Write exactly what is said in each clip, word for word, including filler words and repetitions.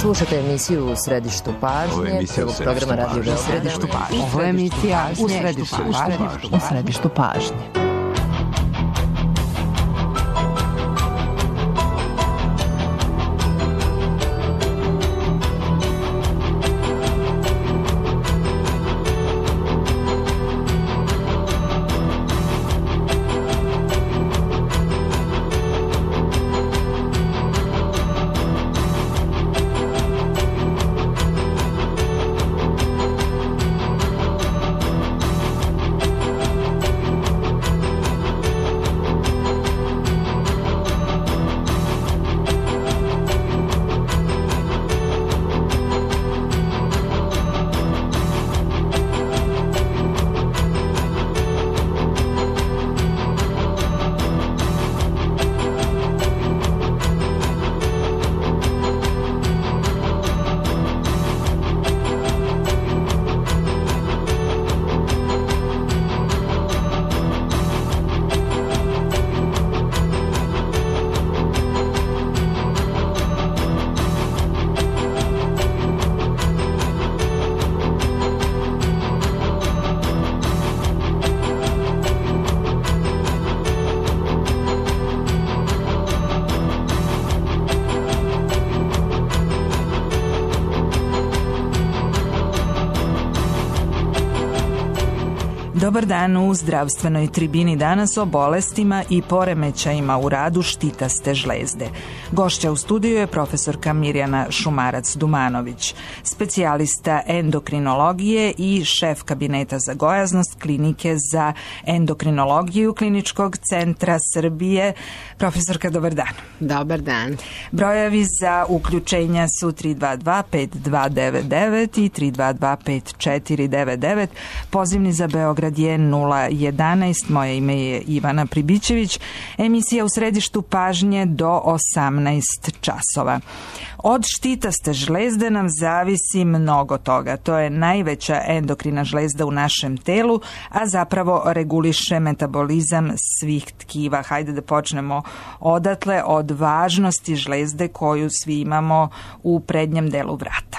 Slušate emisiju U središtu pažnje, prvog programa Radio Beograd. U središtu pažnje. Ovo je emisija U središtu pažnje. U središtu pažnje. Dobar dan u zdravstvenoj tribini danas o bolestima i poremećajima u radu štitaste žlezde. Gošća u studiju je profesorka Mirjana Šumarac-Dumanović, specijalista endokrinologije i šef kabineta za gojaznost Klinike za endokrinologiju Kliničkog centra Srbije. Profesorka, dobar dan. Dobar dan. Brojevi za uključenja su tri dva dva pet dva devet devet i tri dva dva pet četiri devet devet. Pozivni za Beograd je nula jedanaest. Moje ime je Ivana Pribićević. Emisija U središtu pažnje do osamnaest časova. Od štitaste žlezde nam zavisi mnogo toga. To je najveća endokrina žlezda u našem telu, a zapravo reguliše metabolizam svih tkiva. Hajde da počnemo odatle, od važnosti žlezde koju svi imamo u prednjem delu vrata.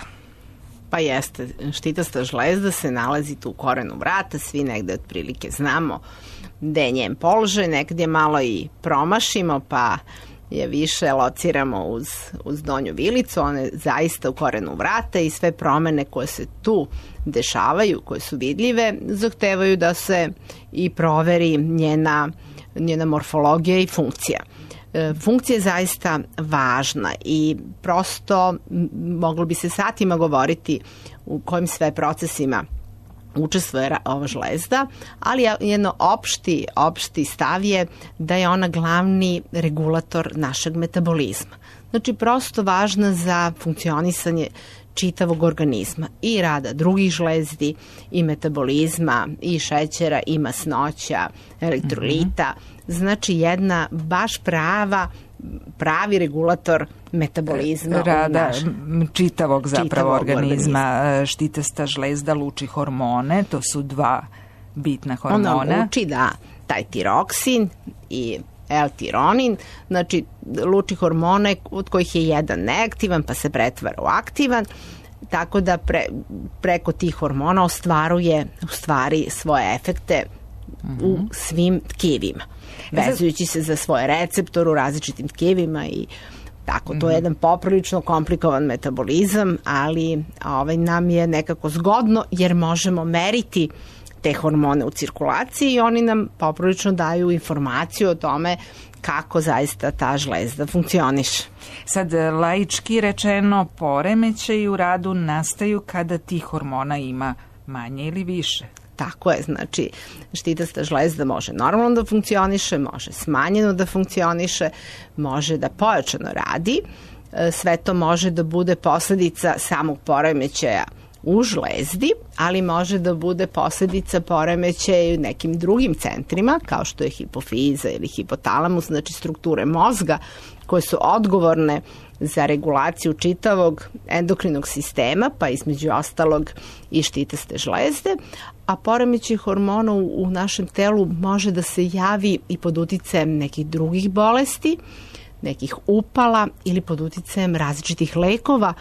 Pa jeste, štitasta žlezda se nalazi tu u korenu vrata, svi negde otprilike znamo gde je njen položaj, nekad je malo i promašimo, pa je više lociramo uz, uz donju vilicu, ona je zaista u korenu vrata i sve promene koje se tu dešavaju, koje su vidljive, zahtevaju da se i proveri njena, njena morfologija i funkcija. Funkcija je zaista važna i prosto moglo bi se satima govoriti u kojim sve procesima učestvuje ova žlezda, ali jedno opšti, opšti stav je da je ona glavni regulator našeg metabolizma. Znači, prosto važna za funkcionisanje čitavog organizma i rada drugih žlezdi i metabolizma i šećera i masnoća, elektrolita. Znači, jedna baš prava pravi regulator metabolizma rada čitavog zapravo čitavog organizma. organizma. Štitasta žlezda luči hormone, to su dva bitna hormona. Ona luči, da, taj tiroksin i L-tironin, znači luči hormone od kojih je jedan neaktivan pa se pretvara u aktivan, tako da pre, preko tih hormona ostvaruje u stvari svoje efekte mm-hmm. u svim tkivima, vezujući se za svoje receptor u različitim tkivima i tako, to je jedan poprilično komplikovan metabolizam, ali ovaj nam je nekako zgodno jer možemo meriti te hormone u cirkulaciji i oni nam poprilično daju informaciju o tome kako zaista ta žlezda funkcioniše. Sad, laički rečeno, poremećaji u radu nastaju kada tih hormona ima manje ili više. Tako je, znači štitasta žlezda može normalno da funkcioniše, može smanjeno da funkcioniše, može da pojačano radi. Sve to može da bude posledica samog poremećaja u žlezdi, ali može da bude posledica poremećaja u nekim drugim centrima, kao što je hipofiza ili hipotalamus, znači strukture mozga koje su odgovorne za regulaciju čitavog endokrinog sistema, pa između ostalog i štitaste žlezde, a poremećaj hormona u našem telu može da se javi i pod uticajem nekih drugih bolesti, nekih upala ili pod uticajem različitih lekova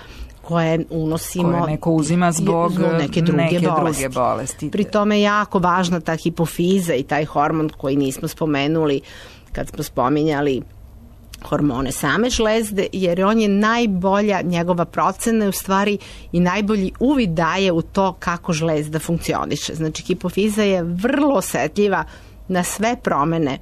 koje unosimo, koje neko uzima zbog, zbog neke druge, neke bolesti. druge bolesti. Pri tome je jako važna ta hipofiza i taj hormon koji nismo spomenuli kad smo spominjali hormone same žlezde, jer on je najbolja, njegova procena je u stvari i najbolji uvid daje u to kako žlezda funkcioniše. Znači, hipofiza je vrlo osetljiva na sve promene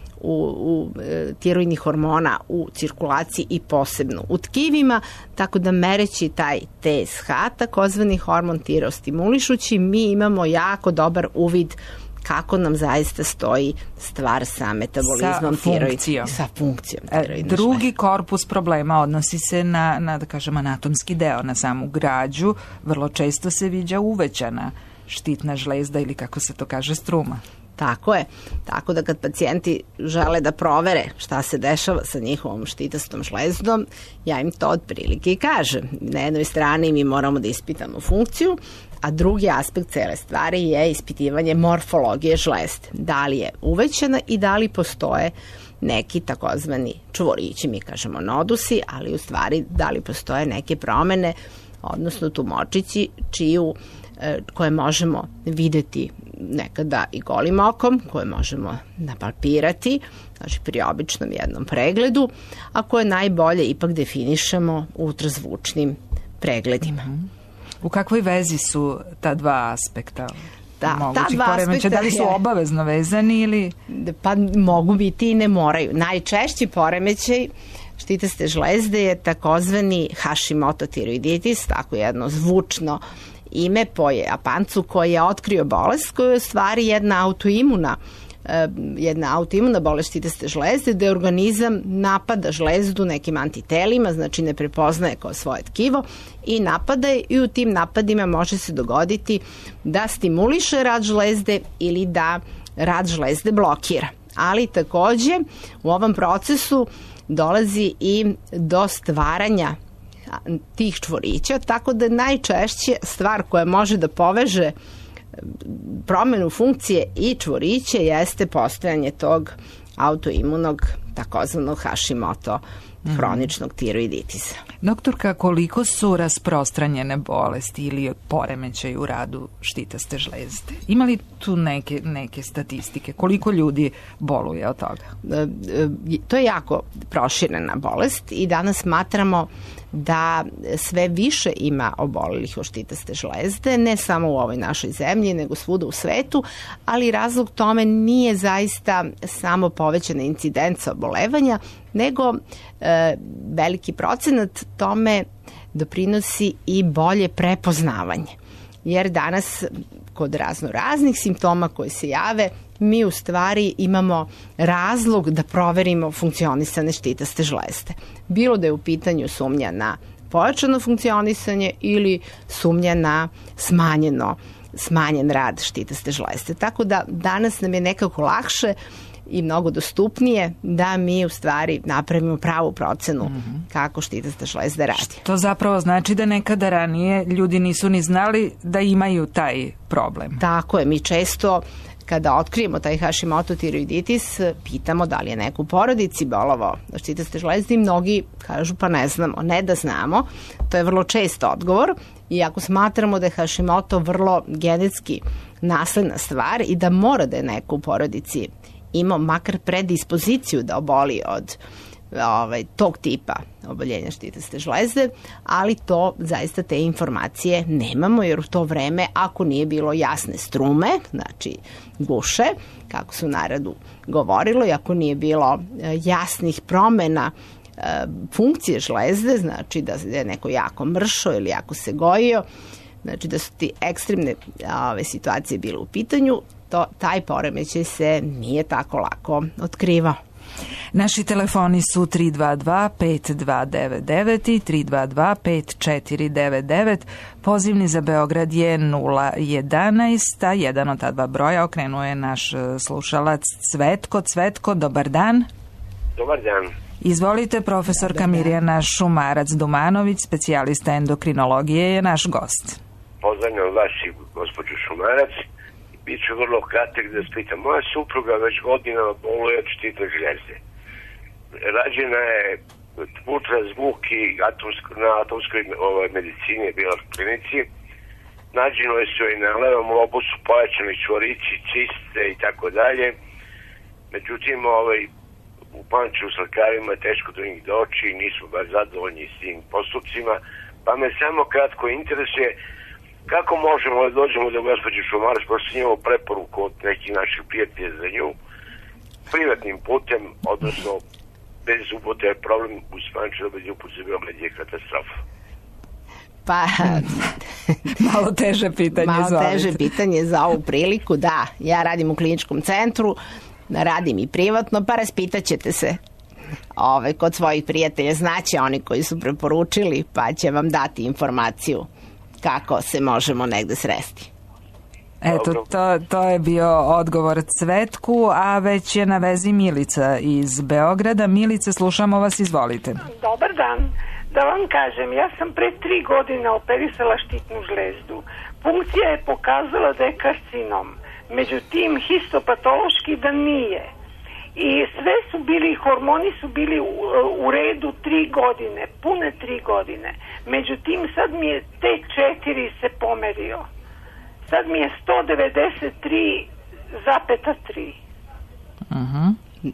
u, u e, tiroidnih hormona u cirkulaciji i posebno u tkivima, tako da mereći taj T S H, takozvani hormon tirostimulišući, mi imamo jako dobar uvid kako nam zaista stoji stvar sa metabolizmom tiroida. Sa funkcijom tiroidne. Drugi korpus problema odnosi se na, na, da kažem, anatomski deo, na samu građu. Vrlo često se viđa uvećana štitna žlezda ili, kako se to kaže, struma. Tako je. Tako da kad pacijenti žele da provere šta se dešava sa njihovom štitastom žlezdom, ja im to otprilike i kažem. Na jednoj strani mi moramo da ispitamo funkciju, a drugi aspekt cele stvari je ispitivanje morfologije žlezde. Da li je uvećana i da li postoje neki takozvani čvorići, mi kažemo nodusi, ali u stvari da li postoje neke promene, odnosno tumočići čiju, koje možemo videti nekada i golim okom, koje možemo napalpirati, znači pri običnom jednom pregledu, a koje najbolje ipak definišemo ultrazvučnim pregledima. U kakvoj vezi su ta dva aspekta? Da, ta dva aspekta, da li su obavezno vezani ili... Pa mogu biti i ne moraju. Najčešći poremećaj štitaste žlezde je takozvani Hashimoto tiroiditis, tako jedno zvučno ime po Japancu koji je otkrio bolest koja je u stvari jedna autoimuna jedna autoimuna bolest štitaste žlezde, gde organizam napada žlezdu nekim antitelima, znači ne prepoznaje kao svoje tkivo i napada je, i u tim napadima može se dogoditi da stimuliše rad žlezde ili da rad žlezde blokira. Ali takođe u ovom procesu dolazi i do stvaranja tih čvorića, tako da najčešće stvar koja može da poveže promenu funkcije i čvoriće jeste postojanje tog autoimunog takozvanog Hashimoto hroničnog tiroiditisa. Doktorka, koliko su rasprostranjene bolesti ili poremećaj u radu štitaste žlezde? Ima li tu neke, neke statistike? Koliko ljudi boluje od toga? To je jako proširena bolest i danas smatramo da sve više ima obolelih od štitaste žlezde, ne samo u ovoj našoj zemlji, nego svuda u svetu, ali razlog tome nije zaista samo povećana incidenca obolevanja, nego e, veliki procenat tome doprinosi i bolje prepoznavanje. Jer danas kod razno raznih simptoma koji se jave, mi u stvari imamo razlog da proverimo funkcionisane štitaste žlezde. Bilo da je u pitanju sumnja na pojačano funkcionisanje ili sumnja na smanjeno, smanjen rad štitaste žlezde. Tako da danas nam je nekako lakše i mnogo dostupnije da mi u stvari napravimo pravu procenu mm-hmm. kako štitasta žlezda radi. To zapravo znači da nekada ranije ljudi nisu ni znali da imaju taj problem. Tako je, mi često kada otkrijemo taj Hashimoto tiroiditis, pitamo da li je neko u porodici bolovao od štitaste žlezde i mnogi kažu pa ne znamo. Ne da znamo, to je vrlo čest odgovor i ako smatramo da je Hashimoto vrlo genetski nasledna stvar i da mora da je neko u porodici imao makar predispoziciju da oboli od ovaj, tog tipa oboljenja štitaste žlezde, ali to zaista te informacije nemamo, jer u to vreme ako nije bilo jasne strume, znači guše, kako su u narodu govorilo, i ako nije bilo jasnih promena e, funkcije žlezde, znači da je neko jako mršo ili jako se gojio, znači da su ti ekstremne ove, situacije bile u pitanju, to, taj poremećaj se nije tako lako otkrivao. Naši telefoni su tri dva dva pet dva devet devet i tri dva dva pet četiri devet devet. Pozivni za Beograd je nula jedanaest, a jedan od ta dva broja okrenuo je naš slušalac Cvetko. Cvetko, dobar dan. Dobar dan. Izvolite, profesorka Mirjana Šumarac-Dumanović, specijalista endokrinologije, je naš gost. Pozdravljam vas i gospođu Šumarac. Biću vrlo kratak da spitam. Moja supruga već godinama boluje od štitne žljezde. Rađena je ultrazvuk i atomsk, na atomskoj ovaj, medicini, bila klinici. Nađeno je su i na levom lobu su pojačani čvorići, ciste i tako dalje. Međutim, ovaj, u Pančevu s lekarima je teško do njih doći, nismo baš zadovoljni s tim postupcima, pa me samo kratko interesuje kako možemo da dođemo do gospođe Šumarović, pošto imamo preporuku od nekih naših prijatelja za nju, privatnim putem, odnosno bez upote je problem u Pančevu, bez upote za Beograd je katastrofa. Pa, malo teže pitanje malo za teže pitanje za ovu priliku, da. Ja radim u kliničkom centru, radim i privatno, pa raspitat ćete se ove, kod svojih prijatelja, znaće oni koji su preporučili, pa će vam dati informaciju kako se možemo negde sresti. Eto, to, to je bio odgovor Cvetku, a već je na vezi Milica iz Beograda. Milice, slušamo vas, izvolite. Dobar dan. Da vam kažem, ja sam pre tri godine operisala štitnu žlezdu. Punkcija je pokazala da je karcinom, međutim histopatološki da nije. I sve su bili, hormoni su bili u, u redu tri godine, pune tri godine. Međutim, sad mi je T četiri se pomerio. Sad mi je sto devedeset tri zarez tri. Uh-huh.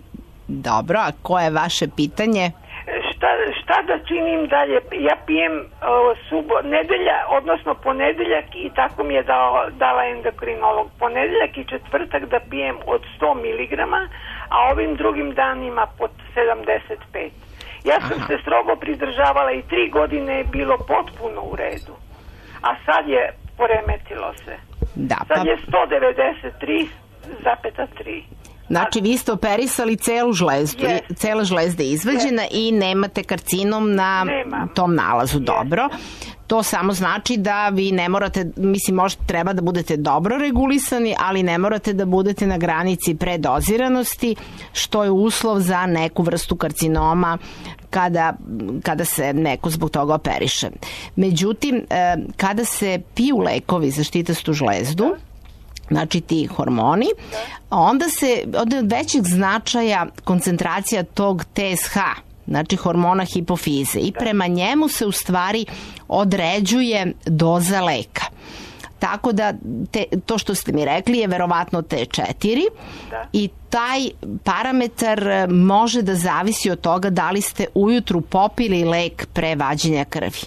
Dobro, a koje je vaše pitanje? Šta, šta da činim dalje? Ja pijem uh, subo, nedelja, odnosno ponedeljak i tako mi je dao, dala endokrinolog. Ponedeljak i četvrtak da pijem od sto miligrama, a ovim drugim danima pod sedamdeset pet. Ja sam Aha. se strogo pridržavala i tri godine je bilo potpuno u redu. A sad je poremetilo se. Da, sad pa... je sto devedeset tri zarez tri. Znači, vi ste operisali celu žlezdu, yes. cela žlezda je izvađena yes. i nemate karcinom na Nema. tom nalazu. Yes. Dobro. To samo znači da vi ne morate, mislim, možda treba da budete dobro regulisani, ali ne morate da budete na granici predoziranosti, što je uslov za neku vrstu karcinoma kada, kada se neko zbog toga operiše. Međutim, kada se piju lekovi za štitastu žlezdu, znači ti hormoni, onda se od većeg značaja koncentracija tog T S H, znači hormona hipofize, i prema njemu se u stvari određuje doza leka. Tako da te, to što ste mi rekli je verovatno T četiri da. I taj parametar može da zavisi od toga da li ste ujutru popili lek pre vađenja krvi.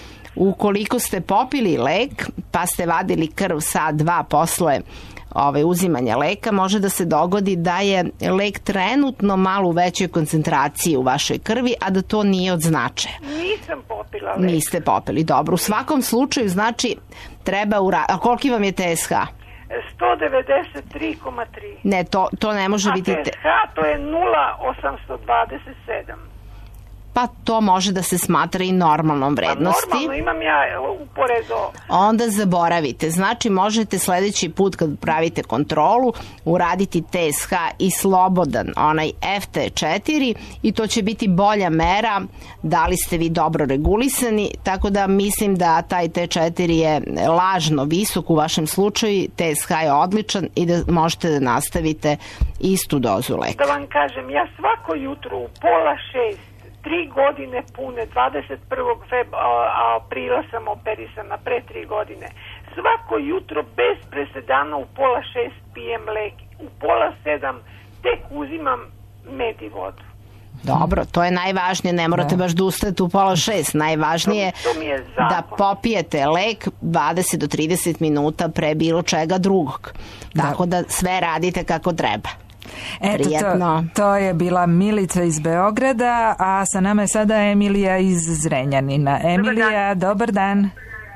Ukoliko ste popili lek, pa ste vadili krv sat, dva posle ove, uzimanja leka, može da se dogodi da je lek trenutno malo u većoj koncentraciji u vašoj krvi, a da to nije od značaja. Nisam popila lek. Niste popili, dobro. U svakom slučaju, znači, treba ura... A koliki vam je T S H? sto devedeset tri zarez tri. Ne, to, to ne može a biti... A T S H to je nula osamsto dvadeset sedam. Pa to može da se smatra i normalnom vrednosti. Pa normalno, imam ja uporedo. Onda zaboravite. Znači, možete sledeći put kad pravite kontrolu uraditi T S H i slobodan, onaj F T četiri, i to će biti bolja mera da li ste vi dobro regulisani, tako da mislim da taj T četiri je lažno visok u vašem slučaju, T S H je odličan i da možete da nastavite istu dozu leka. Da vam kažem, ja svako jutro u pola šest, tri godine pune, dvadeset prvog aprila sam operisana, pre tri godine. Svako jutro bez presedana u pola šest pijem lek, u pola sedam tek uzimam med i vodu. Dobro, to je najvažnije, ne morate baš da ustajete u pola šest, najvažnije je da popijete lek dvadeset do trideset minuta pre bilo čega drugog. Tako da sve radite kako treba. Eto, to, to je bila Milica iz Beograda, a sa nama je sada Emilija iz Zrenjanina. Emilija, dobar dan.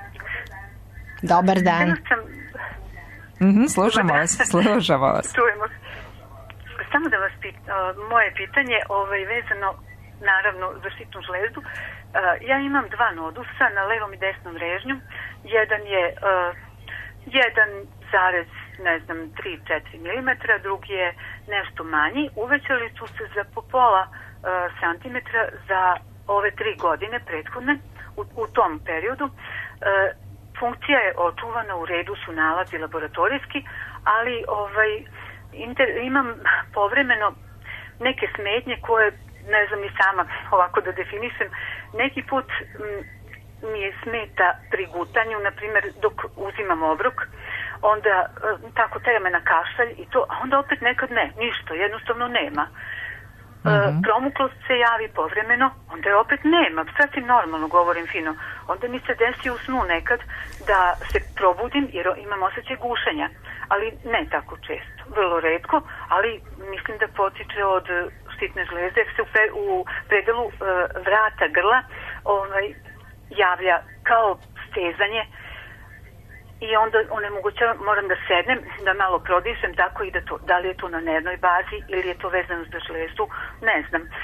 Dobar dan. Mm-hmm, slušamo vas, slušamo vas. Čujemo. Samo da vas pita, moje pitanje ovaj, vezano naravno za štitnu žlezdu. Ja imam dva nodusa na levom i desnom režnju. Jedan je uh, jedan zarez ne znam, tri do četiri milimetra, drugi je nešto manji. Uvećali su se za po pola uh, santimetra za ove tri godine prethodne, u, u tom periodu. Uh, funkcija je očuvana, u redu su nalazi laboratorijski, ali ovaj, inter, imam povremeno neke smetnje koje ne znam i sama ovako da definišem, neki put m, mi je smeta pri gutanju, na primjer dok uzimam obrok, onda tako treba me na kašalj i to, a onda opet nekad ne, ništa, jednostavno nema. Uh-huh. Promuklost se javi povremeno, onda je opet nema, sasvim normalno, govorim fino. Onda mi se desi u snu nekad da se probudim jer imam osjećaj gušenja, ali ne tako često, vrlo retko, ali mislim da potiče od štitne žlezde, jer se u, pre, u predelu uh, vrata grla ovaj, javlja kao stezanje i onda onemogućavam, moram da sednem, da malo prodišem, tako i da to, da li je to na nervnoj bazi ili je to vezano za žlezdu, ne znam. E,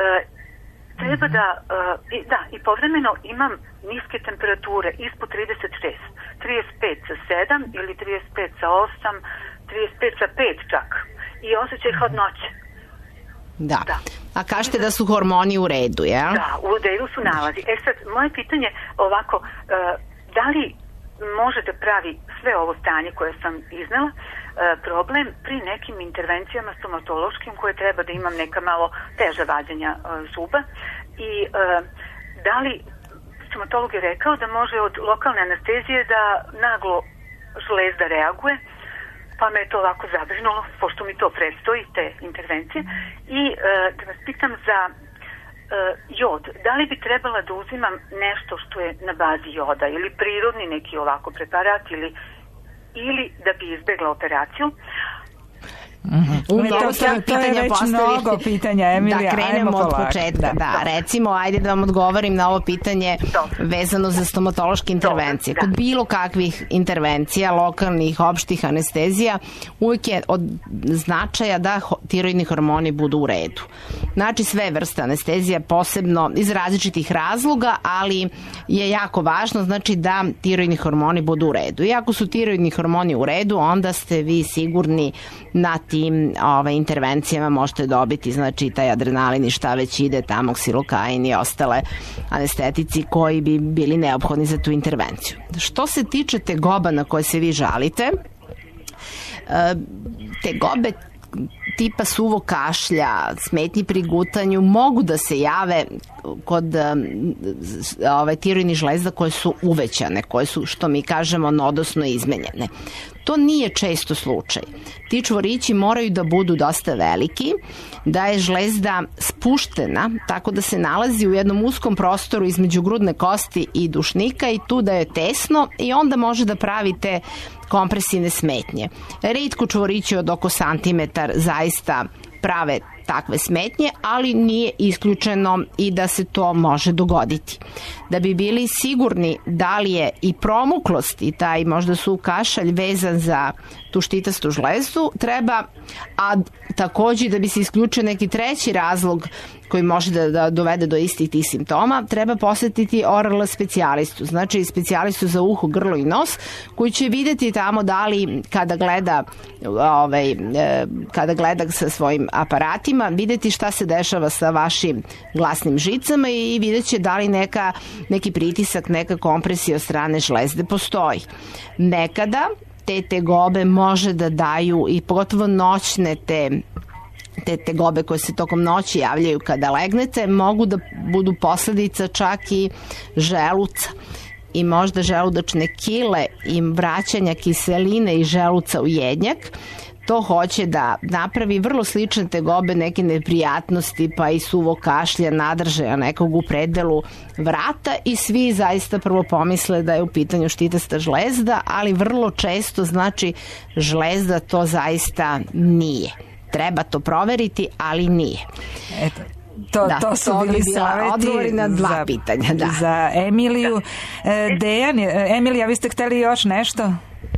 treba da, e, da, i povremeno imam niske temperature, ispod trideset šest, trideset pet sa sedam ili trideset pet sa osam, trideset pet sa pet čak i osjećaj hladnoće. Da. da. A kažete da su hormoni u redu, jel? Da, u redu su nalazi. E sad, moje pitanje ovako, e, da li može da pravi sve ovo stanje koje sam iznela, e, problem pri nekim intervencijama stomatološkim koje treba da imam neka malo teža vađenja e, zuba i e, da li stomatolog je rekao da može od lokalne anestezije da naglo žlezda reaguje, pa me je to ovako zabrinulo, pošto mi to predstoji, te intervencije. I e, da vas pitam za e, jod, da li bi trebala da uzimam nešto što je na bazi joda ili prirodni neki ovako preparat ili, ili da bi izbegla operaciju? Mm-hmm. To, to, to je već mnogo pitanja, Emilija. Da krenemo od početka. Da, da. Recimo, ajde da vam odgovorim na ovo pitanje vezano za stomatološke intervencije. Kod bilo kakvih intervencija, lokalnih, opštih anestezija, uvijek je od značaja da tiroidni hormoni budu u redu. Znači, sve vrste anestezija, posebno iz različitih razloga, ali je jako važno, znači, da tiroidni hormoni budu u redu. I ako su tiroidni hormoni u redu, onda ste vi sigurni na tim ove, intervencijama možete dobiti, znači, taj adrenalin i šta već ide, tamo ksilokain i ostale anestetici koji bi bili neophodni za tu intervenciju. Što se tiče tegoba na koje se vi žalite, tegobe tipa suvog kašlja, smetnji pri gutanju mogu da se jave kod ove tiroidnih žlezda koje su uvećane, koje su, što mi kažemo, nodosno izmenjene. To nije često slučaj. Ti čvorići moraju da budu dosta veliki, da je žlezda spuštena, tako da se nalazi u jednom uskom prostoru između grudne kosti i dušnika i tu da je tesno i onda može da pravite kompresivne smetnje. Retko čvorići od oko santimetar zaista prave takve smetnje, ali nije isključeno i da se to može dogoditi. Da bi bili sigurni da li je i promuklost i taj možda su kašalj vezan za tu štitastu žlezdu, treba, a takođe da bi se isključio neki treći razlog koji može da, da dovede do istih tih simptoma, treba posetiti oral specijalistu, znači specijalistu za uho, grlo i nos, koji će videti tamo da li kada gleda ovaj, kada gleda sa svojim aparatima, videti šta se dešava sa vašim glasnim žicama i vidjet će da li neka, neki pritisak, neka kompresija od strane žlezde postoji. Nekada te tegobe može da daju i pogotovo noćne te te tegobe koje se tokom noći javljaju kada legnete, mogu da budu posledica čak i želuca i možda želudačne kile i vraćanja kiseline i želuca u jednjak. To hoće da napravi vrlo slične tegobe, neke neprijatnosti, pa i suvo kašlja, nadržaja nekog u predelu vrata i svi zaista prvo pomisle da je u pitanju štitasta žlezda, ali vrlo često znači žlezda to zaista nije. Treba to proveriti, ali nije. Eto. To, da, to su to bili saveti odgovori na dva za, pitanja. Da. Za Emiliju. Da. E, Dejan, Emilija, vi ste hteli još nešto?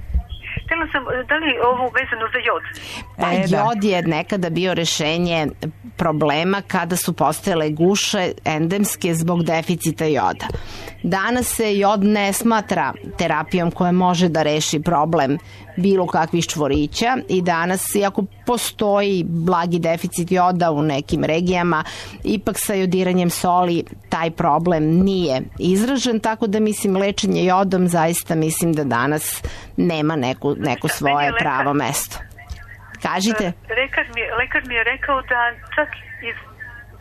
Htjela sam, da li ovo vezano za jod? Pa e, jod je nekada bio rešenje problema kada su postojale guše endemske zbog deficita joda. Danas se jod ne smatra terapijom koja može da reši problem bilo kakvih čvorića i danas, iako postoji blagi deficit joda u nekim regijama, ipak sa jodiranjem soli taj problem nije izražen, tako da mislim lečenje jodom zaista mislim da danas nema neku, neko svoje pravo mesto. Kažite? Lekar mi, lekar mi je rekao da čak iz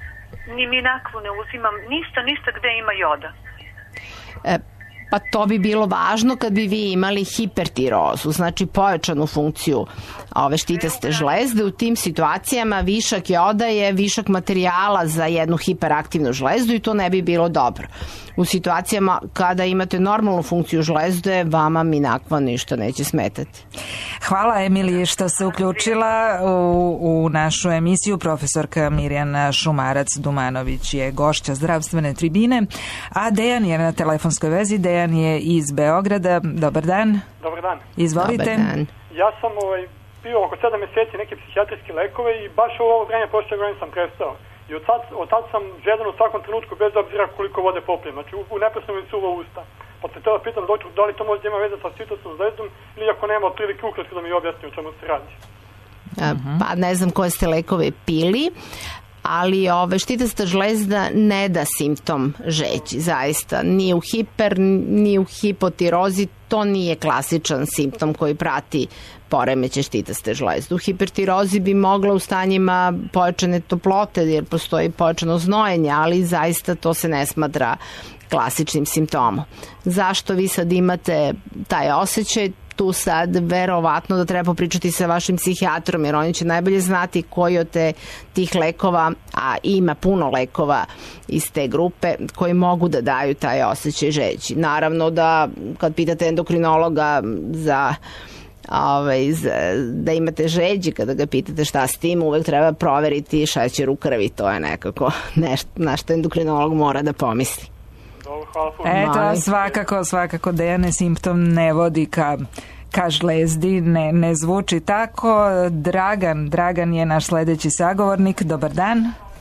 ni minakvu ne uzimam, ništa, ništa gde ima joda. E, pa to bi bilo važno kad bi vi imali hipertirozu, znači pojačanu funkciju ove štitaste žlezde. U tim situacijama višak joda je višak materijala za jednu hiperaktivnu žlezdu i to ne bi bilo dobro. U situacijama kada imate normalnu funkciju žlezde, vama minakva ništa neće smetati. Hvala Emiliji što se uključila u, u našu emisiju. Profesorka Mirjana Šumarac-Dumanović je gošća zdravstvene tribine, a Dejan je na telefonskoj vezi. Dejan je iz Beograda. Dobar dan. Dobar dan. Izvolite. Dobar dan. Ja sam ovaj, bio oko sedam meseci neke psihijatrijske lekove i baš u ovo vreme prošle godine sam prestao. I od tad, od tad sam žedan u svakom trenutku bez obzira koliko vode popijem. Znači u, u nepresnom i suvo usta. Pa te tada pitam doktor, da li to može da ima veze sa štitatom žlezdom ili ako nema otprilike ukratko da mi objasni o čemu se radi. Uh-huh. Pa ne znam koje ste lekove pili, ali ove, štitasta žlezda ne da simptom žeći, zaista. Ni u hiper, ni u hipotirozi, to nije klasičan simptom koji prati poremeće štitaste žlezde. U hipertirozi bi mogla u stanjima pojačane toplote, jer postoji pojačano znojenje, ali zaista to se ne smatra klasičnim simptomom. Zašto vi sad imate taj osjećaj? Tu sad verovatno da treba pričati sa vašim psihijatrom, jer oni će najbolje znati koji od te, tih lekova, a ima puno lekova iz te grupe, koji mogu da daju taj osjećaj žeći. Naravno da kad pitate endokrinologa za Ovaj, da imate žeđi, kada ga pitate šta s tim, uvek treba proveriti šećer u krvi, to je nekako nešto na što endokrinolog mora da pomisli. Eto, svakako, svakako Dejane, simptom ne vodi ka, ka žlezdi, ne, ne zvuči tako. Dragan, Dragan je naš sledeći sagovornik. Dobar dan.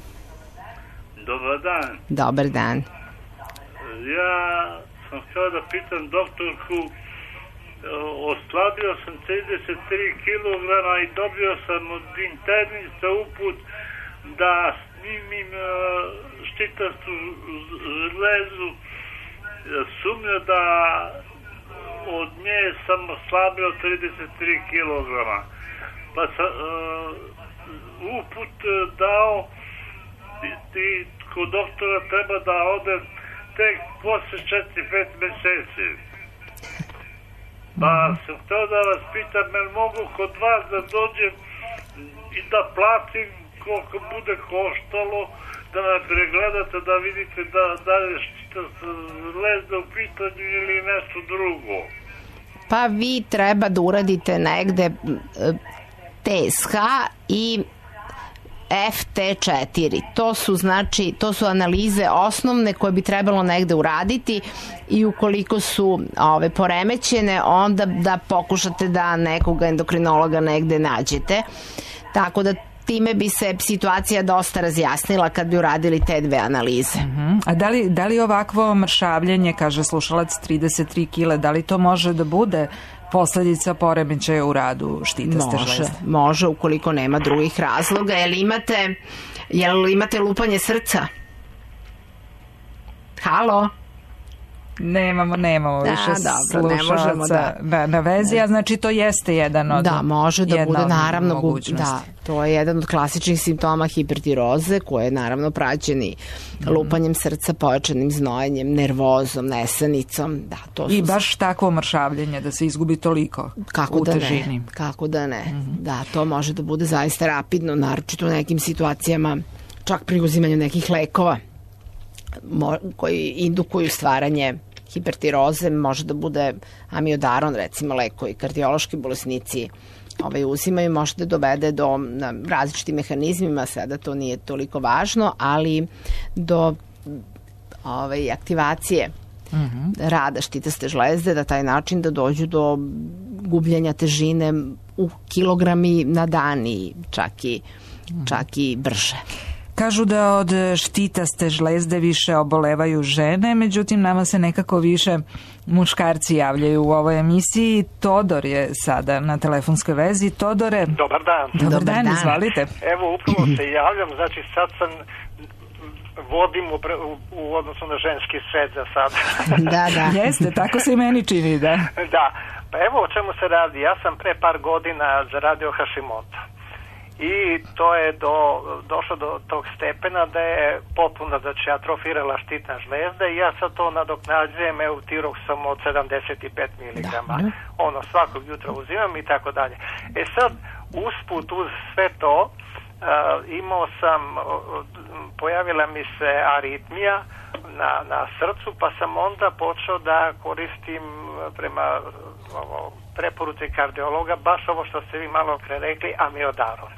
Dobar dan. Dobar dan. Ja sam htio da pitam doktorku, oslabio sam trideset tri kilograma i dobio sam od internista uput da snimim štitastu žlezu. Sumnja da od nje sam oslabio trideset tri kilograma. Pa sam uh, uput dao i kod doktora treba da odem tek posle četiri pet meseci. Pa sam htio da vas pitam, jer mogu kod vas da dođem i da platim koliko bude koštalo, da me pregledate, da vidite da, da je štitasta žlezda u pitanju ili nešto drugo. Pa vi treba da uradite negde T S H i F T četiri. To su znači, to su analize osnovne koje bi trebalo negde uraditi i ukoliko su ove poremećene, onda da pokušate da nekog endokrinologa negde nađete. Tako da time bi se situacija dosta razjasnila kad bi uradili te dve analize. Uh-huh. A da li, da li ovakvo mršavljenje, kaže slušalac, trideset tri kile, da li to može da bude posledica poremećaja u radu štitaste žlezde? Može, može ukoliko nema drugih razloga. Jel imate, jel imate lupanje srca? Halo? Nemamo, nemamo da, više dobro, slušalaca da, na, na vezi, a znači to jeste jedan od... Da, može da bude, naravno, mogućnosti. Da, to je jedan od klasičnih simptoma hipertiroze, koje je naravno praćeni mm. lupanjem srca, pojačanim znojenjem, nervozom, nesanicom. Da, to su... I baš takvo mršavljenje, da se izgubi toliko kako u da težini. Ne, kako da ne. Mm-hmm. Da, to može da bude zaista rapidno, naročito u nekim situacijama, čak pri uzimanju nekih lekova koji indukuju stvaranje hipertiroze, može da bude amiodaron, recimo lek koji kardiološki bolesnici ovaj, uzimaju, može da dovede do na različitim mehanizmima, sada to nije toliko važno, ali do ovaj, aktivacije mm-hmm. rada štitaste žlezde, da taj način da dođu do gubljenja težine u kilogrami na dan i čak i, mm-hmm. čak i brže. Kažu da od štitaste žlezde više obolevaju žene, međutim nama se nekako više muškarci javljaju u ovoj emisiji. Todor je sada na telefonskoj vezi. Todore. Dobar dan. Dobar, Dobar dan, dan, izvalite. Evo, upravo se javljam, znači sad sam vodim u, u, u odnosu na ženski svet za sad. Da, da. Jeste, tako se i meni čini, da. Da, pa evo o čemu se radi. Ja sam pre par godina zaradio Hashimoto. i to je do, došlo do tog stepena da je potpuno da će atrofirala štitna žlezda i ja sad to nadoknađujem eutiroksom od sedamdeset pet miligrama. Da. Ono, svakog jutra uzimam i tako dalje. E sad, usput uz sve to, uh, imao sam, uh, pojavila mi se aritmija na, na srcu, pa sam onda počeo da koristim prema ovo, preporuci kardiologa, baš ovo što ste vi malo pre rekli, amiodaron.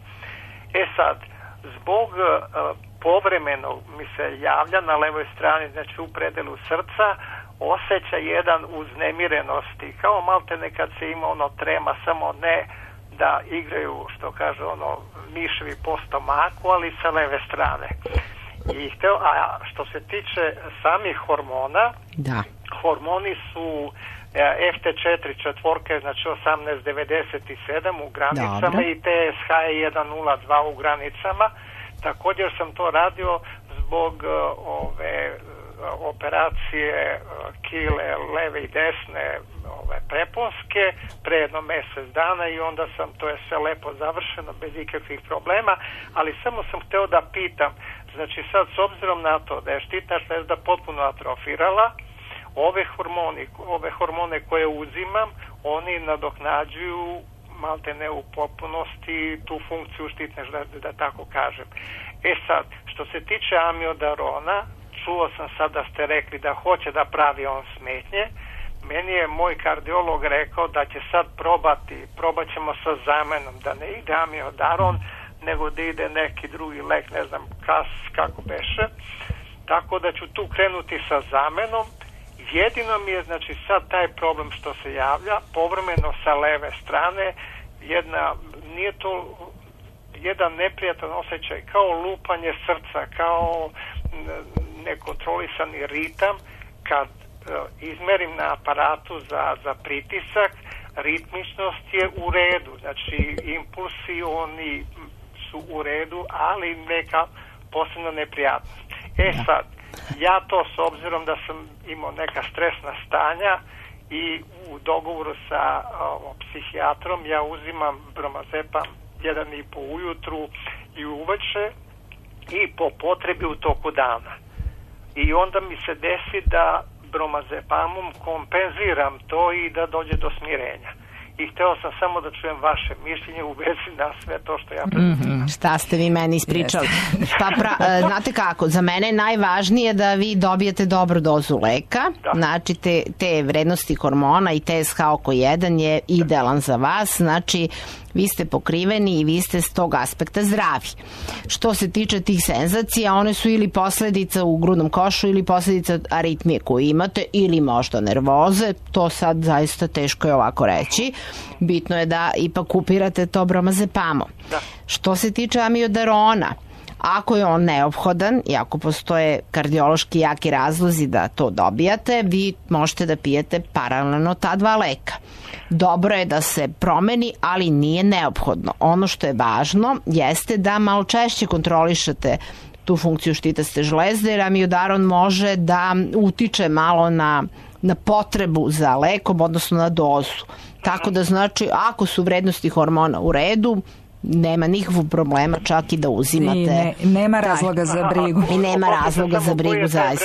E sad, zbog uh, povremeno mi se javlja na levoj strani, znači u predelu srca, osjećaj jedan uznemirenosti, kao malte nekad se ima ono trema, samo ne da igraju, što kaže ono, miševi po stomaku, ali sa leve strane. I hteo, a što se tiče samih hormona, da. Hormoni su F T četiri četvorke, znači osamnaest devedeset sedam u granicama. Dobre. I T S H jedan nula dva u granicama. Također sam to radio zbog uh, ove uh, operacije uh, kile leve i desne ove, preponske pre jedno mjesec dana i onda sam, to je sve lepo završeno bez ikakvih problema, ali samo sam hteo da pitam, znači sad s obzirom na to da je štitna žlezda potpuno atrofirala, ove hormoni, ove hormone koje uzimam, oni nadoknađuju malte ne u potpunosti tu funkciju štitne žlezde, da tako kažem. E sad, što se tiče amiodarona, čuo sam sad da ste rekli da hoće da pravi on smetnje. Meni je moj kardiolog rekao da će sad probati, probat ćemo sa zamenom, da ne ide amiodaron, nego da ide neki drugi lek, ne znam kas, kako beše. Tako da ću tu krenuti sa zamenom. Jedino mi je, znači, sad taj problem što se javlja, povremeno sa leve strane, jedna, nije to jedan neprijatan osjećaj, kao lupanje srca, kao nekontrolisani ritam, kad uh, izmerim na aparatu za, za pritisak, ritmičnost je u redu, znači impulsi oni su u redu, ali neka posebna neprijatnost. E sad, ja to s obzirom da sam imao neka stresna stanja i u dogovoru sa o, psihijatrom ja uzimam bromazepam jedan i po ujutru i uveče i po potrebi u toku dana. I onda mi se desi da bromazepamom kompenziram to i da dođe do smirenja. I hteo sam samo da čujem vaše mišljenje u vezi na sve to što ja predstavljam. Mm-hmm. Šta ste vi meni ispričali? Pa pra, znate kako, za mene je najvažnije da vi dobijete dobru dozu leka, da. Znači te, te vrednosti hormona i T S H oko jedan je idealan za vas, znači vi ste pokriveni i vi ste s tog aspekta zdravi. Što se tiče tih senzacija, one su ili posledica u grudnom košu ili posledica aritmije koju imate ili možda nervoze, to sad zaista teško je ovako reći. Bitno je da ipak upirate to bromazepamom. Da. Što se tiče amiodarona, ako je on neophodan i ako postoje kardiološki jaki razlozi da to dobijate, vi možete da pijete paralelno ta dva leka. Dobro je da se promeni, ali nije neophodno. Ono što je važno jeste da malo češće kontrolišete tu funkciju štitaste žlezde, jer amiodaron može da utiče malo na, na potrebu za lekom, odnosno na dozu. Tako da znači, ako su vrednosti hormona u redu, nema nikakvog problema čak i da uzimate. I ne, nema razloga za brigu. I nema razloga za brigu zaista.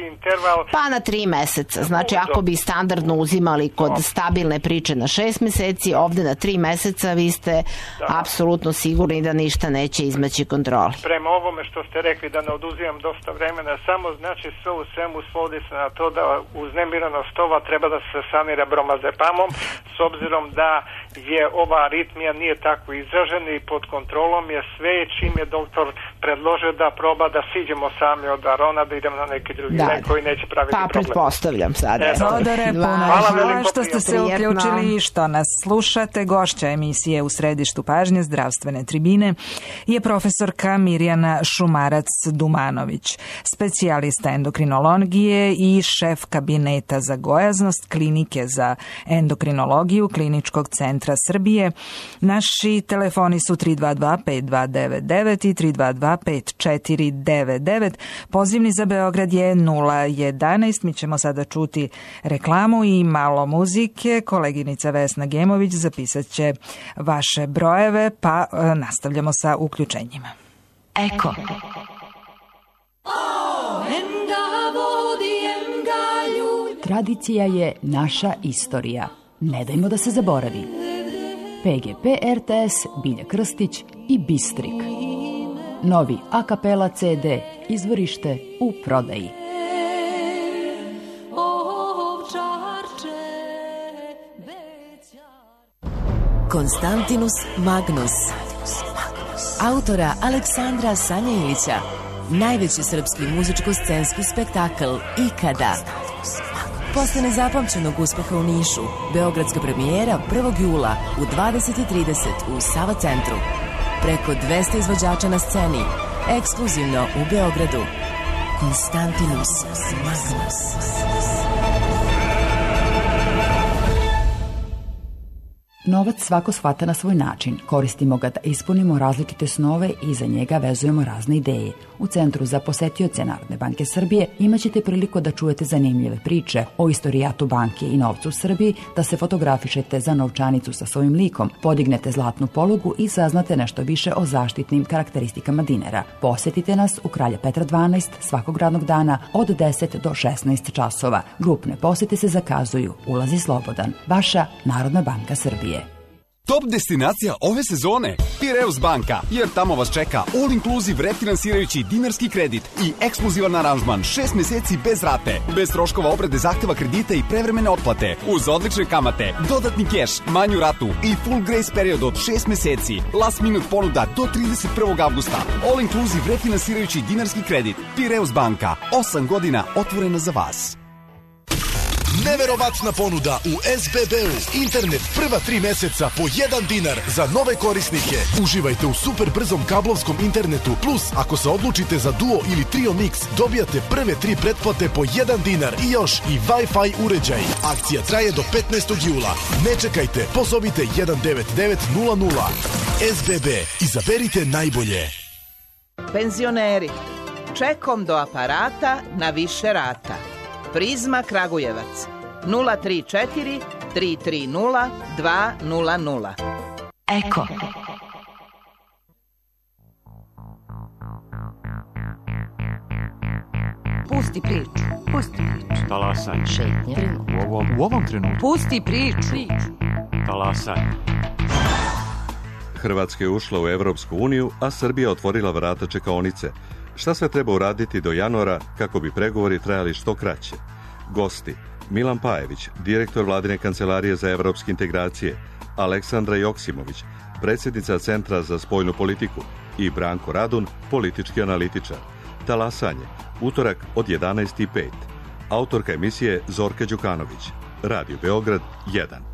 Pa na tri meseca. Znači ako bi standardno uzimali kod stabilne priče na šest meseci, ovde na tri meseca vi ste da. apsolutno sigurni da ništa neće izmaći kontroli. Prema ovome što ste rekli da ne oduzimam dosta vremena, samo znači sve u svemu svodi se na to da uznemiranost ova treba da se sanira bromazepamom, s obzirom da je ova aritmija nije tako izražena i pod kontrolom je sve, čim je doktor predložio da proba da siđemo sami od arona, da idemo na neki drugi da, lek koji neće praviti pa, problem. Pa pretpostavljam sada. E, Todore, puno hvala što ste se uključili i što nas slušate. Gošća emisije U središtu pažnje zdravstvene tribine je profesorka Mirjana Šumarac-Dumanović, specijalista endokrinologije i šef kabineta za gojaznost Klinike za endokrinologiju Kliničkog centra Srbije. Naši telefoni su tri dva dva pet dva devet devet i tri dva dva dva pet četiri devet devet. Pozivni za Beograd je nula jedanaest. Mi ćemo sada čuti reklamu i malo muzike. Koleginica Vesna Gemović zapisat će vaše brojeve, pa e, nastavljamo sa uključenjima. Eko. Tradicija je naša istorija. Ne dajmo da se zaboravi. P G P R T S, Bilja Krstić i Bistrik. Novi a kapela C D, izvorište u prodaji. Konstantinus Magnus. Autora Aleksandra Sanjelića. Najveći srpski muzičko-scenski spektakl ikada. Posle nezapamćenog uspeha u Nišu, beogradska premijera prvog jula u dvadeset i trideset u Sava centru. Preko dvesta izvođača na sceni, ekskluzivno u Beogradu. Konstantinus Magnus. Novac svako shvata na svoj način. Koristimo ga da ispunimo različite snove i za njega vezujemo razne ideje. U Centru za posetioce Narodne banke Srbije imaćete priliku da čujete zanimljive priče o istorijatu banke i novcu u Srbiji, da se fotografišete za novčanicu sa svojim likom, podignete zlatnu polugu i saznate nešto više o zaštitnim karakteristikama dinara. Posetite nas u Kralja Petra dvanaest svakog radnog dana od deset do šesnaest časova. Grupne posete se zakazuju. Ulaz je slobodan. Vaša Narodna banka Srbije. Top destinacija ove sezone Pireus banka, jer tamo vas čeka all-inclusive refinansirajući dinarski kredit i ekskluzivan aranžman šest meseci bez rate, bez troškova obrade zahteva kredita i prevremene otplate, uz odlične kamate, dodatni keš, manju ratu i full grace period od šest meseci, last minute ponuda do trideset prvog avgusta. All-inclusive refinansirajući dinarski kredit. Pireus banka, osam godina otvorena za vas. Neverovatna ponuda u S B B-u. Internet prva tri meseca po jedan dinar za nove korisnike. Uživajte u super brzom kablovskom internetu. Plus, ako se odlučite za Duo ili Trio Mix, dobijate prve tri pretplate po jedan dinar i još i Wi-Fi uređaj. Akcija traje do petnaestog jula. Ne čekajte, pozovite jedan devet devet nula nula. S B B. Izaberite najbolje. Penzioneri, čekom do aparata na više rata. Prizma Kragujevac nula tri četiri tri tri nula dva nula nula. Eko. Pusti priču. Pusti priču. Talasaj. Šetnje. U ovom, u ovom trenutku. Pusti priču. Talasaj. Hrvatska je ušla u Evropsku uniju, a Srbija otvorila vrata čekaonice. Šta sve treba uraditi do januara kako bi pregovori trajali što kraće? Gosti: Milan Pajević, direktor Vladine kancelarije za evropske integracije, Aleksandra Joksimović, predsjednica Centra za spoljnu politiku, i Branko Radun, politički analitičar. Talasanje, utorak od jedanaest i pet. Autorka emisije Zorka Đukanović. Radio Beograd jedan.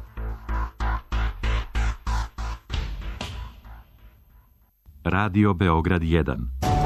Radio Beograd jedan.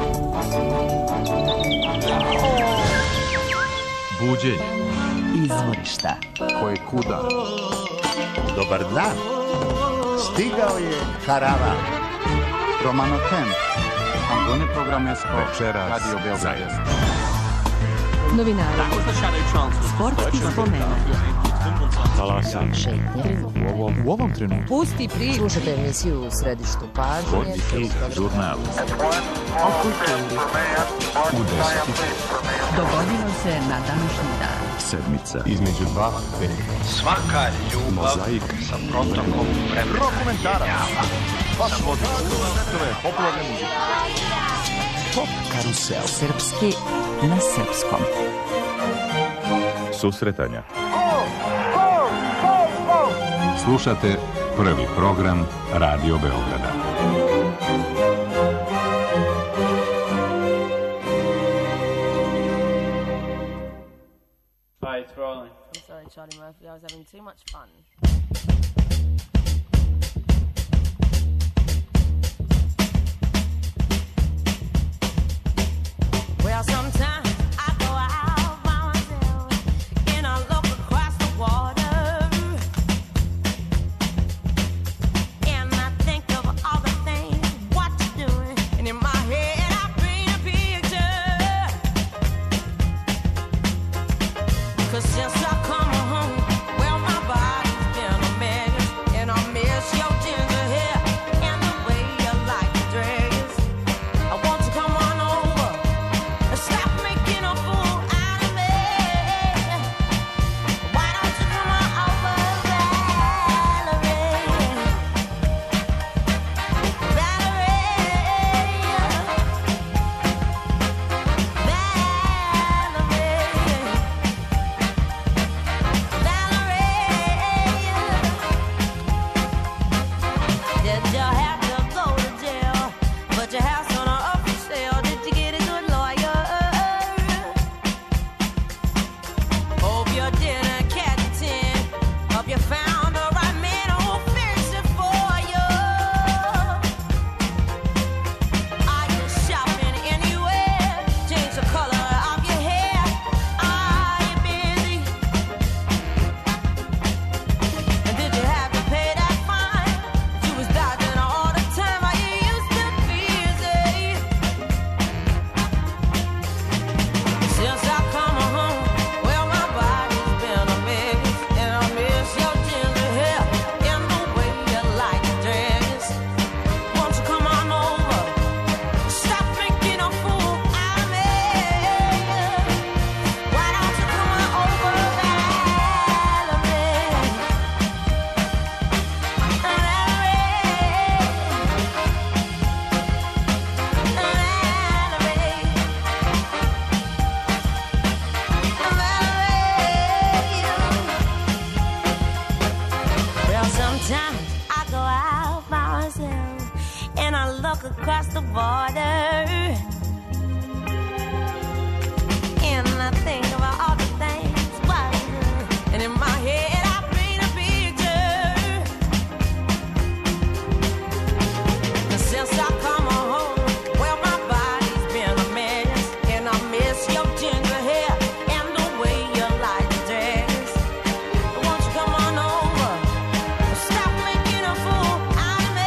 Buđenje. Izvorišta. Koje kuda. Dobar dan. Stigao je karavan. Romano Temp. Andone Programesko. Večeras. Radio Beograd. Novinari. Sport i spomena. Talasaj. Šetnje. U ovom, u ovom trenutku. Pusti priču. Slušajte emisiju u središtu pažnje. Žurnal. O kulturi. U deset. Dogodilo se na današnji dan. Sedmica. Između dva veka. Svaka ljubav Mozaik. sa protokom vremena. Dokumentarac. Baš vodi. Sve popularne muzike. Pop karusel. Srpski na srpskom. Susretanja. Slušate prvi program Radio Beograda. Hi, it's rolling. I'm sorry, Charlie Murphy. I was having too much fun. Well, sometimes I go out by myself and I look across the water and I think of all the things what you're doing, and in my head I Across the border, and I think about all the things, and in my head I paint a picture. Since I come home, well my body's been a mess, and I miss your ginger hair and the way you like to dress. Won't you come on over? Stop making a fool out of me.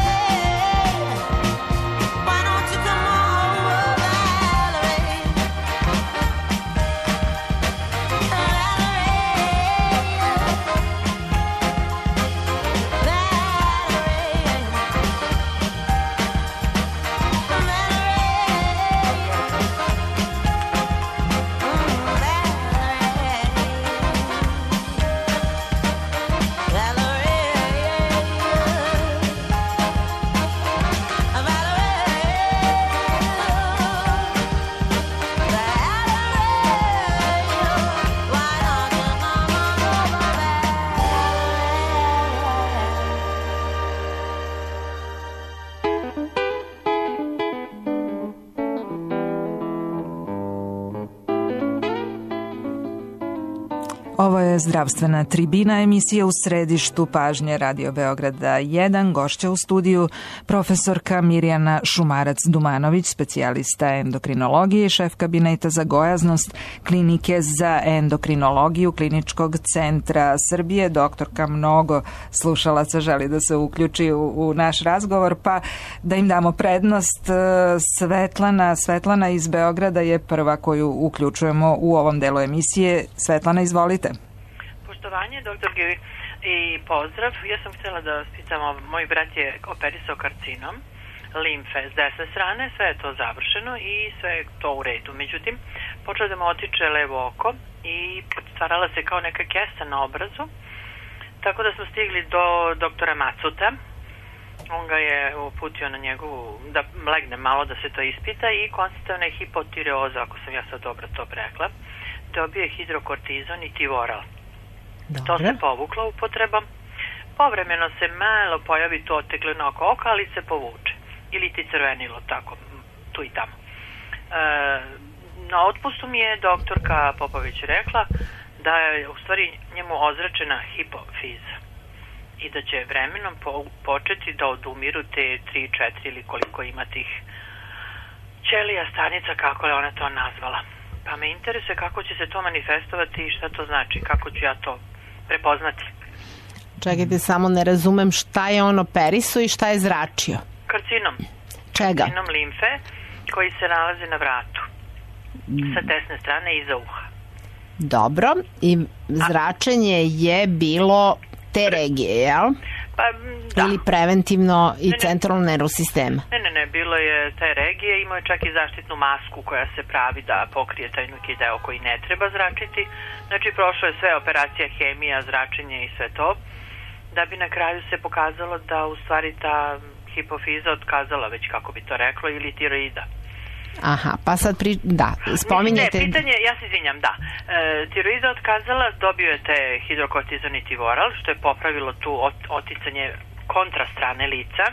Ovo je zdravstvena tribina, emisija u središtu pažnje Radio Beograda jedan. Gošća u studiju profesorka Mirjana Šumarac-Dumanović, specijalista endokrinologije i šef kabineta za gojaznost Klinike za endokrinologiju Kliničkog centra Srbije. Doktorka mnogo slušalaca želi da se uključi u, u naš razgovor, pa da im damo prednost. Svetlana, Svetlana iz Beograda je prva koju uključujemo u ovom delu emisije. Svetlana, izvolite. Poštovanje, doktor Giri, i pozdrav. Ja sam htjela da vas pitam, moj brat je operisao karcinom limfe s desne strane, sve je to završeno i sve je to u redu. Međutim, počelo da mu otiče levo oko i stvarala se kao neka kesta na obrazu, tako da smo stigli do doktora Macuta. On ga je uputio na njegovu, da legne malo da se to ispita i konstatovana je hipotireoza, ako sam ja sad dobro to rekla. Dobio je hidrokortizon i tivoral. Dobre. To se povukla upotrebom. Povremeno se malo pojavi to otegleno oko oka, ali se povuče. Ili ti crvenilo, tako, tu i tamo. E, na otpustu mi je doktorka Popović rekla da je u stvari njemu ozračena hipofiza i da će vremenom po, početi da odumiru te tri četiri ili koliko ima tih ćelija, stanica, kako je ona to nazvala. Pa me interesuje kako će se to manifestovati i šta to znači, kako ću ja to prepoznati. Čekajte, samo ne razumem šta je on operiso i šta je zračio. Karcinom. Čega? Karcinom limfe koji se nalazi na vratu. Sa desne strane iza uha. Dobro, i zračenje je bilo te regije, jel? Pa, da. Ili preventivno i ne, ne. centralno nervno sistema? Ne, ne, ne, bilo je te regije, imao je čak i zaštitnu masku koja se pravi da pokrije taj neki deo koji ne treba zračiti. Znači, prošlo je sve operacija, hemija, zračenje i sve to, da bi na kraju se pokazalo da u stvari ta hipofiza otkazala već, kako bi to reklo, ili tiroida. Aha, pa sad pri... da, spominjete... Ne, pitanje, ja se izvinjam, da. E, tiroida otkazala, dobio je te hidrokortizon i tivoral, što je popravilo tu ot, oticanje kontra strane lica,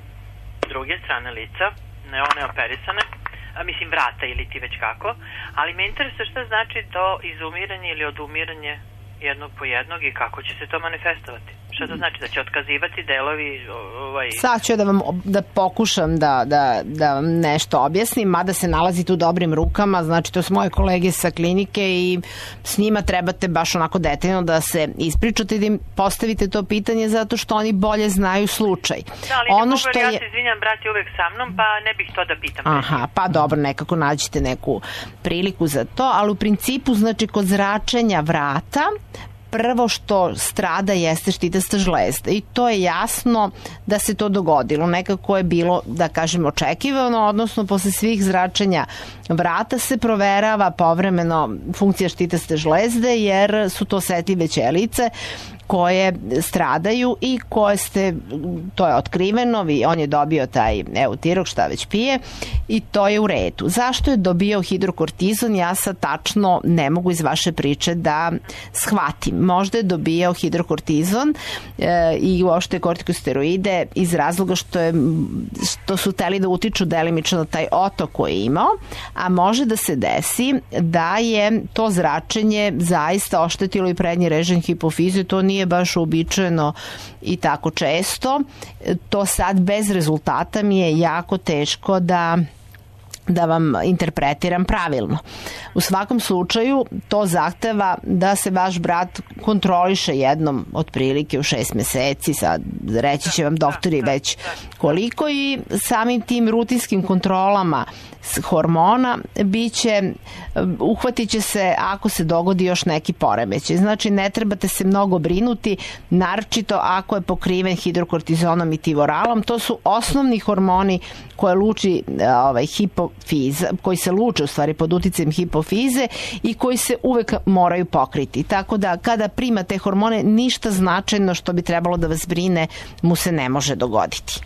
druge strane lica, ne one operisane, a mislim vrata ili ti već kako, ali me interesuje šta znači do izumiranje ili odumiranje jednog po jednog i kako će se to manifestovati. Šta to znači? Da će otkazivati delovi ovaj... Sad ću da vam da pokušam da, da, da vam nešto objasnim, mada se nalazite u dobrim rukama, znači to su moje kolege sa klinike i s njima trebate baš onako detaljno da se ispričate i da im postavite to pitanje zato što oni bolje znaju slučaj. Da, ali ono ne što ja je... se izvinjam, brat je uvek sa mnom, pa ne bih to da pitam. Aha, pa dobro, nekako nađite neku priliku za to, ali u principu znači kod zračenja vrata prvo što strada jeste štitasta žlezda i to je jasno da se to dogodilo. Nekako je bilo, da kažem, očekivano, odnosno posle svih zračenja vrata se proverava povremeno funkcija štitaste žlezde jer su to osetljive ćelice koje stradaju i koje ste, to je otkriveno, vi, on je dobio taj eutirok, šta već pije i to je u redu. Zašto je dobio hidrokortizon, ja sad tačno ne mogu iz vaše priče da shvatim. Možda je dobio hidrokortizon e, i uopšte kortikosteroide iz razloga što, je, što su teli da utiču delimično na taj otok koji je imao, a može da se desi da je to zračenje zaista oštetilo i prednji režim hipofize, to nije nije baš uobičajeno i tako često. To sad bez rezultata mi je jako teško da da vam interpretiram pravilno. U svakom slučaju to zahteva da se vaš brat kontroliše jednom otprilike u šest meseci, sad reći će vam doktori već koliko i samim tim rutinskim kontrolama hormona biće, uhvatit će se ako se dogodi još neki poremećaj. Znači ne trebate se mnogo brinuti, naročito ako je pokriven hidrokortizonom i tivoralom. To su osnovni hormoni koje luči ovaj, hipofiza, koji se luče u stvari pod uticajem hipofize i koji se uvek moraju pokriti. Tako da kada primate hormone, ništa značajno što bi trebalo da vas brine mu se ne može dogoditi.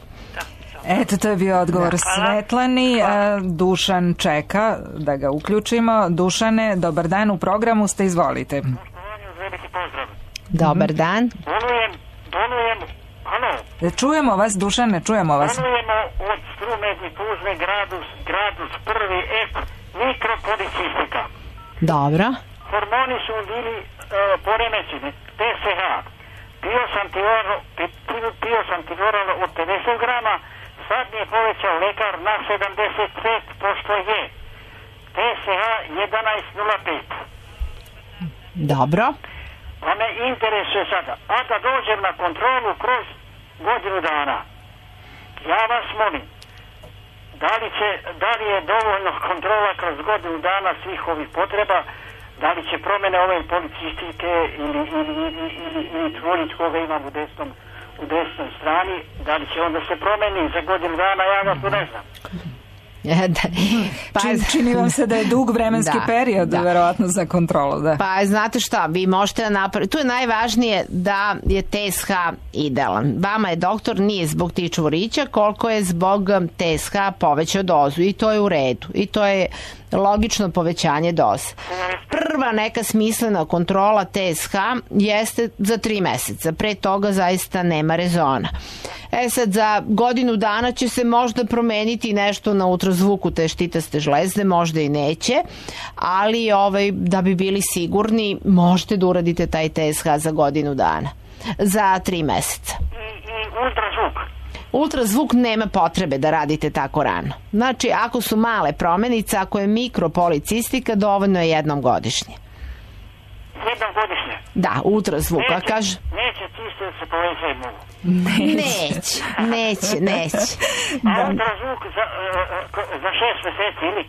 Eto, to je bio odgovor da. Svetlani. Hvala. Dušan čeka da ga uključimo. Dušane, dobar dan, u programu ste, izvolite. Veliki pozdrav. Dobar dan. Bolujem, bolujem, halo. Čujemo vas, Dušane, čujemo vas. Bolujemo od strume difužne gradus, gradus prvi ep mikropolicistika. Dobro. Hormoni su bili uh, poremećeni, te se ha. Pio sam tivoralo, pio sam tivoralo od pedeset grama, sad mi je povećao lekar na sedamdeset pet posto je. T S H jedanaest nula pet. Dobro. Pa me interesuje sada, a da dođem na kontrolu kroz godinu dana. Ja vas molim, da li, će, da li je dovoljno kontrola kroz godinu dana svih ovih potreba, da li će promene ove policistike ili, ili, ili, ili, ili tvorić koga imam u desnom, u desnoj strani, da li će onda se promeni za godinu dana, ja vas to ne znam. Pa, Čin, čini vam se da je dug vremenski da, period da. verovatno za kontrolu. Da. Pa znate šta, vi možete da napraviti, tu je najvažnije da je T S H idealan. Vama je doktor nije zbog tih čvorića koliko je zbog T S H povećao dozu i to je u redu i to je logično povećanje doze. Prva neka smislena kontrola T S H jeste za tri meseca, pre toga zaista nema rezona. E sad, za godinu dana će se možda promeniti nešto na ultrazvuku te štitaste žlezde, možda i neće, ali ovaj, da bi bili sigurni, možete da uradite taj T S H za godinu dana, za tri meseca. I, i ultrazvuk? Ultrazvuk nema potrebe da radite tako rano. Znači, ako su male promenice, ako je mikropolicistika, dovoljno je jednom godišnje. Jednom godišnje? Da, ultrazvuk. Neće, a kaže... neće čisto da se povećaju mnogo. Neće, neće, neće. A ultrazvuk za, za šest meseci ili?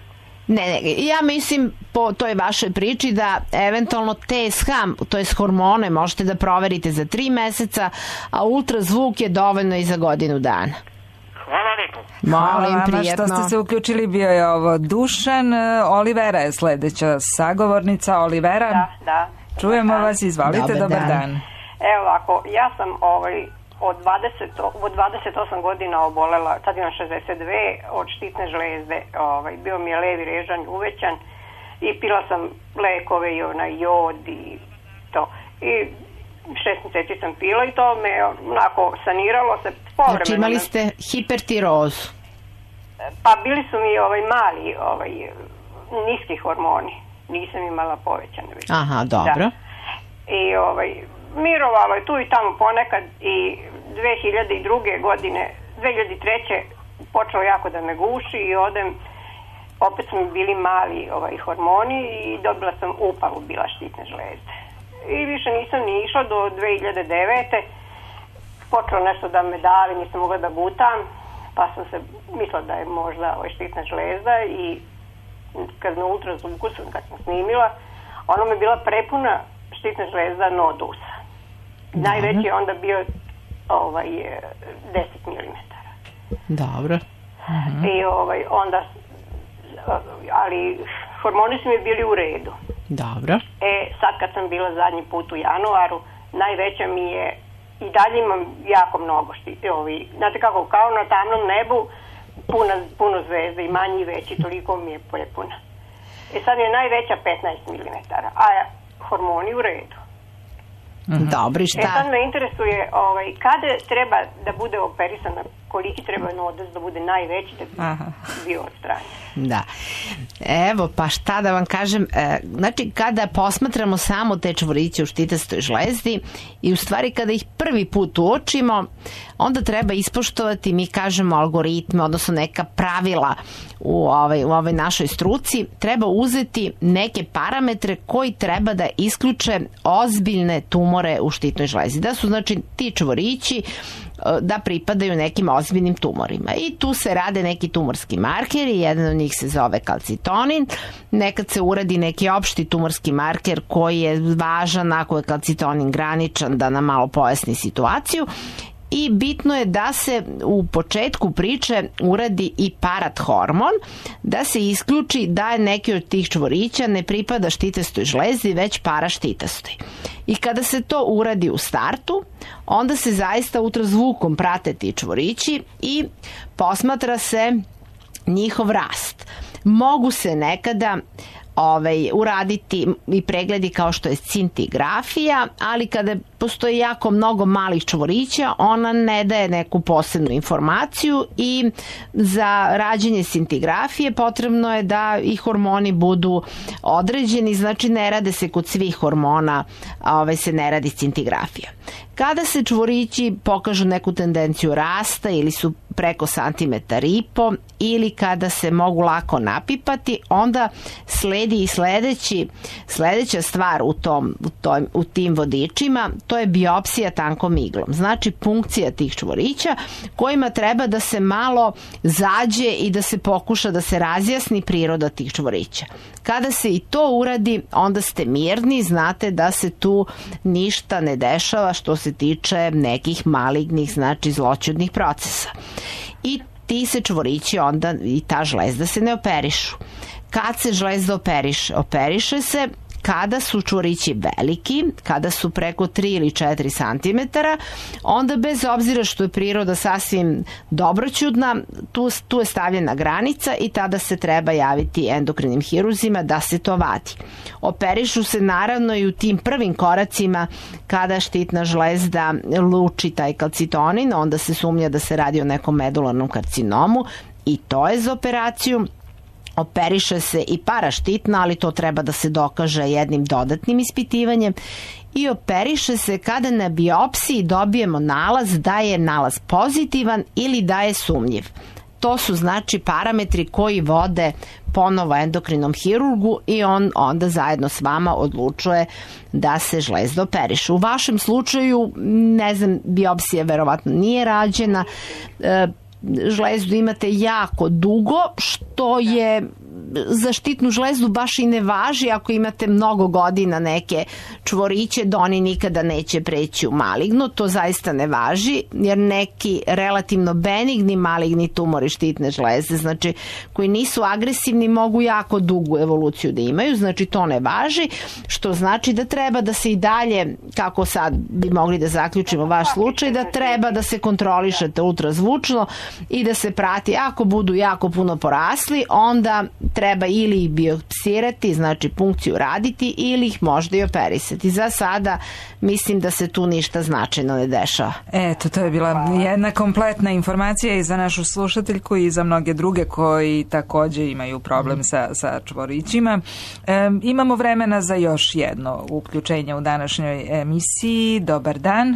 Ne, ne, ja mislim po toj vašoj priči da eventualno T S H, to je hormone, možete da proverite za tri meseca, a ultrazvuk je dovoljno i za godinu dana. Hvala lijepo. Molim, Hvala prijetno. što ste se uključili, bio je ovo Dušan. Olivera je sledeća sagovornica. Olivera, Da, da. čujemo vas, izvolite, dobar, Dobar dan. dan. Evo ovako, ja sam ovaj, od, dvadeset, od dvadeset osam godina obolela, sad imam šezdeset dve, od štitne žlezde. Ovaj, bio mi je levi režanj uvećan i pila sam lekove i onaj jod i to. I šest mjeseci sam pila i to me onako saniralo se povremeno. Znači imali ste hipertirozu. Pa bili su mi ovaj mali, ovaj, niski hormoni. Nisam imala povećane više. Aha, dobro. Da. I ovaj, mirovalo je tu i tamo ponekad i dve hiljade druge. godine, dve hiljade treće. počelo jako da me guši i odem, opet su mi bili mali ovaj, hormoni i dobila sam upalu bila štitne žlezde. I više nisam ni išla do dve hiljade devete. Počelo nešto da me davi, nisam mogla da gutam, pa sam se mislila da je možda ovaj, štitna žlezda i kad na ultrazvuku sam, kad sam snimila, ona mi je bila prepuna štitna žlezda nodusa. Najveći je onda bio ovaj, deset milimetara. Dobro. Uh-huh. I ovaj, onda, ali hormoni su mi bili u redu. Dobro. E, sad kad sam bila zadnji put u januaru, najveća mi je, i dalje imam jako mnogo štiti, ovi, znate kako, kao na tamnom nebu, puno, puno zvezda i manji i veći, toliko mi je prepuna. E sad je najveća petnaest milimetara, a hormoni u redu. Mm-hmm. Dobro, šta? E sad me interesuje ovaj, kada treba da bude operisana, koliki treba nodus da bude najveći da bi Aha. bio odstranjen. Da. Evo, pa šta da vam kažem, e, znači kada posmatramo samo te čvoriće u štitastoj žlezdi i u stvari kada ih prvi put uočimo, onda treba ispoštovati, mi kažemo algoritme, odnosno neka pravila u ovoj, u ovoj našoj struci, treba uzeti neke parametre koji treba da isključe ozbiljne tumore u štitnoj žlezdi. Da su znači ti čvorići da pripadaju nekim ozbiljnim tumorima. I tu se rade neki tumorski markeri, jedan od njih se zove kalcitonin, nekad se uradi neki opšti tumorski marker koji je važan ako je kalcitonin graničan da nam malo pojasni situaciju. I bitno je da se u početku priče uradi i parathormon, da se isključi da je neki od tih čvorića ne pripada štitastoj žlezdi, već paraštitastoj. I kada se to uradi u startu, onda se zaista ultrazvukom prate ti čvorići i posmatra se njihov rast. Mogu se nekada Ovaj, uraditi i pregledi kao što je scintigrafija, ali kada postoji jako mnogo malih čvorića, ona ne daje neku posebnu informaciju i za rađenje scintigrafije potrebno je da i hormoni budu određeni, znači ne rade se kod svih hormona, ovaj, se ne radi scintigrafija. Kada se čvorići pokažu neku tendenciju rasta ili su preko santimetar i po ili kada se mogu lako napipati, onda sledi i sledeći, sledeća stvar u, tom, u, tom, u tim vodičima, to je biopsija tankom iglom. Znači punkcija tih čvorića kojima treba da se malo zađe i da se pokuša da se razjasni priroda tih čvorića. Kada se i to uradi, onda ste mirni, znate da se tu ništa ne dešava što se tiče nekih malignih, znači zloćudnih procesa. I ti se čvorići onda i ta žlezda se ne operišu. Kad se žlezda operiše? Operiše se kada su čvorići veliki, kada su preko tri ili četiri santimetara, onda bez obzira što je priroda sasvim dobroćudna, tu, tu je stavljena granica i tada se treba javiti endokrinim hiruzima da se to vadi. Operišu se naravno i u tim prvim koracima kada štitna žlezda luči taj kalcitonin, onda se sumnja da se radi o nekom medularnom karcinomu i to je za operaciju. Operiše se i paraštitna, ali to treba da se dokaže jednim dodatnim ispitivanjem i operiše se kada na biopsiji dobijemo nalaz da je nalaz pozitivan ili da je sumnjiv. To su znači parametri koji vode ponovo endokrinom hirurgu i on onda zajedno s vama odlučuje da se žlezda operiše. U vašem slučaju, ne znam, biopsija verovatno nije rađena, e, žlezdu imate jako dugo, što je za štitnu žlezdu baš i ne važi ako imate mnogo godina neke čvoriće da oni nikada neće preći u maligno. To zaista ne važi, jer neki relativno benigni maligni tumori štitne žlezde, znači koji nisu agresivni, mogu jako dugu evoluciju da imaju, znači to ne važi, što znači da treba da se i dalje, kako sad bi mogli da zaključimo vaš slučaj, da treba da se kontrolišete ultrazvučno i da se prati. Ako budu jako puno porasli, onda treba ili ih biopsirati, znači punkciju raditi, ili ih možda i operisati. Za sada mislim da se tu ništa značajno ne dešava. Eto, to je bila jedna kompletna informacija i za našu slušateljku i za mnoge druge koji takođe imaju problem sa, sa čvorićima. E, imamo vremena za još jedno uključenje u današnjoj emisiji. Dobar dan.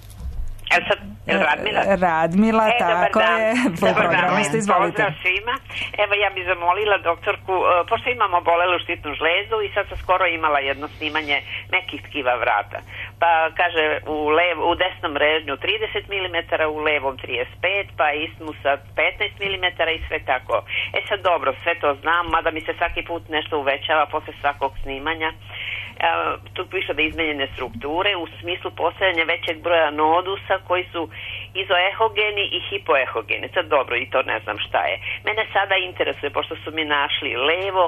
Evo sad, Radmila? Radmila, e, tako je. Dobar dan, ste, izvolite. Pozdrav svima. Evo, ja bih zamolila doktorku, pošto imamo bolelu štitnu žlezdu i sad sam skoro imala jedno snimanje nekih tkiva vrata. Pa kaže u, lev, u desnom režnju trideset milimetara, u levom trideset pet, pa ismusa petnaest milimetara i sve tako. E sad dobro, sve to znam, mada mi se svaki put nešto uvećava posle svakog snimanja. E, tu piše da izmenjene strukture u smislu postojanja većeg broja nodusa koji su izoehogeni i hipoehogeni. Sad dobro, i to ne znam šta je. Mene sada interesuje, pošto su mi našli levo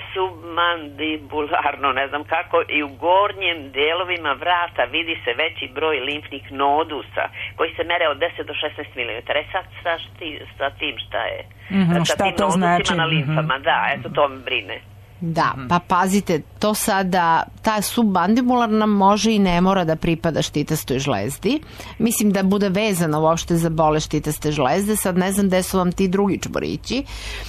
submandibularno, ne znam kako, i u gornjim delovima vrata vidi se veći broj limfnih nodusa koji se mere od deset do šesnaest milimetara. E sad sa, šti, sa tim šta je? Mm-hmm, sa šta tim to nodusima znači? na limfama, mm-hmm. Da, eto to me brine. Da, pa pazite, to sada, ta submandibularna može i ne mora da pripada štitastoj žlezdi. Mislim da bude vezana uopšte za bolest štitaste žlezde, sad ne znam gde su vam ti drugi čvorići.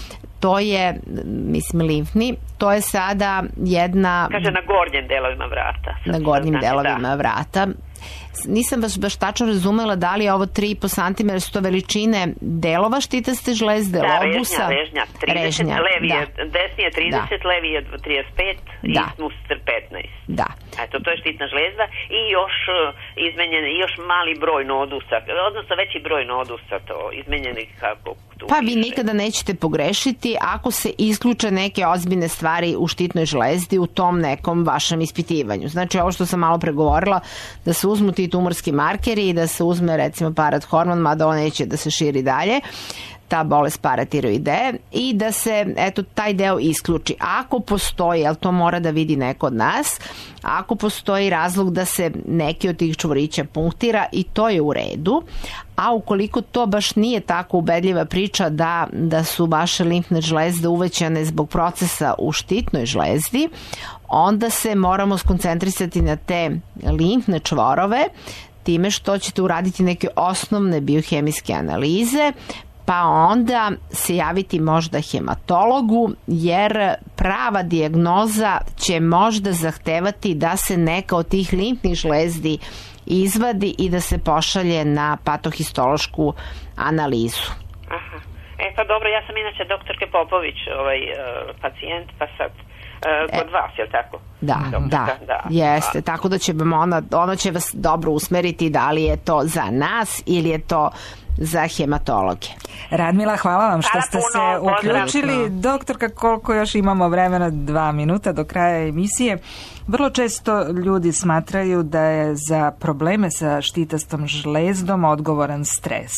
To je, mislim, limfni, to je sada jedna... Kaže na gornjim delovima vrata. Na gornjim znači, delovima da. vrata. Nisam baš, baš tačno razumela da li je ovo tri i po centimetra, su to veličine delova štitaste žlezde, da, lobusa? Režnja, režnja. trideset, režnja, levi da. je, desni je trideset, da. Levi je trideset pet i da. ismus petnaest. Da. Eto, to je štitna žlezda i još izmenjene, i još mali broj nodusa, odnosno veći broj nodusa, to izmenjeni kako tu Pa piše. vi nikada nećete pogrešiti ako se isključe neke ozbiljne stvari u štitnoj žlezdi u tom nekom vašem ispitivanju. Znači, ovo što sam malo pregovorila, da se uzmu ti tumorski markeri i da se uzme recimo parathormon, mada on neće da se širi dalje, ta bolest paratiroide, i da se eto taj deo isključi. Ako postoji, ali to mora da vidi neko od nas, ako postoji razlog da se neki od tih čvorića punktira, i to je u redu, a ukoliko to baš nije tako ubedljiva priča da, da su vaše limfne žlezde uvećane zbog procesa u štitnoj žlezdi, onda se moramo skoncentrisati na te limfne čvorove, time što ćete uraditi neke osnovne biohemijske analize, pa onda se javiti možda hematologu, jer prava dijagnoza će možda zahtevati da se neka od tih limfnih žlezdi izvadi i da se pošalje na patohistološku analizu. Aha. E pa dobro, ja sam inače doktorke Popović, ovaj, uh, pacijent, pa sad uh, kod e, vas, je li tako? Da, da, da, jeste. Tako da će vam ona, ona će vas dobro usmeriti da li je to za nas ili je to za hematologe. Radmila, hvala vam što hvala ste puno, se uključili. Pozdrav. Doktorka, koliko još imamo vremena? Dva minuta do kraja emisije. Vrlo često ljudi smatraju da je za probleme sa štitastom žlezdom odgovoran stres.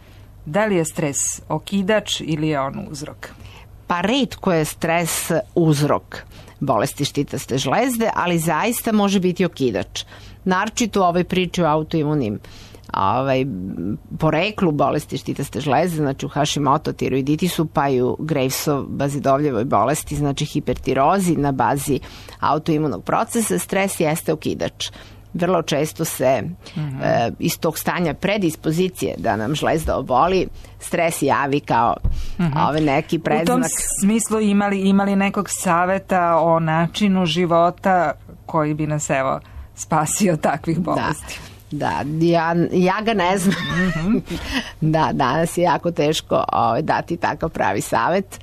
Da li je stres okidač ili je on uzrok? Pa retko je stres uzrok bolesti štitaste žlezde, ali zaista može biti okidač. Naročito u ovoj priči o autoimunim ovaj, poreklu bolesti štitaste žlezde, znači u Hashimoto tiroiditisu, pa i u Gravesov bazidovljevoj bolesti, znači hipertirozi na bazi autoimunog procesa, stres jeste okidač. Vrlo često se mm-hmm. e, iz tog stanja predispozicije da nam žlezda oboli, stres javi kao mm-hmm. ove neki predznak. U tom smislu imali, imali nekog saveta o načinu života koji bi nas evo spasio takvih bolesti? Da. Da, ja, ja ga ne znam. Mm-hmm. Da, danas je jako teško ovaj, dati takav pravi savet,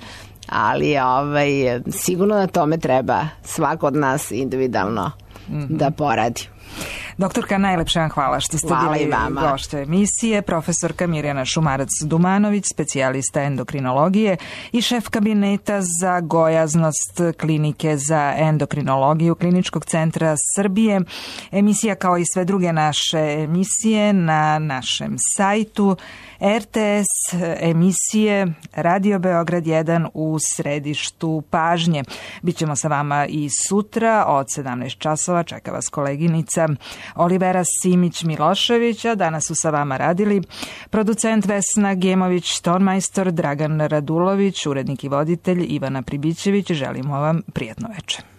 ali ovaj, sigurno na tome treba svako od nas individualno mm-hmm. da poradi. Doktorka, najlepša vam hvala što ste Hvala bili i vama. gošća emisije. Profesorka Mirjana Šumarac-Dumanović, specijalista endokrinologije i šef kabineta za gojaznost Klinike za endokrinologiju Kliničkog centra Srbije. Emisija kao i sve druge naše emisije na našem sajtu R T S emisije Radio Beograd jedan u središtu pažnje. Bićemo sa vama i sutra od sedamnaest časova. Čeka vas koleginica Olivera Simić-Milošević, a danas su sa vama radili producent Vesna Gemović, tonmajstor Dragan Radulović, urednik i voditelj Ivana Pribićević. Želimo vam prijatno večer.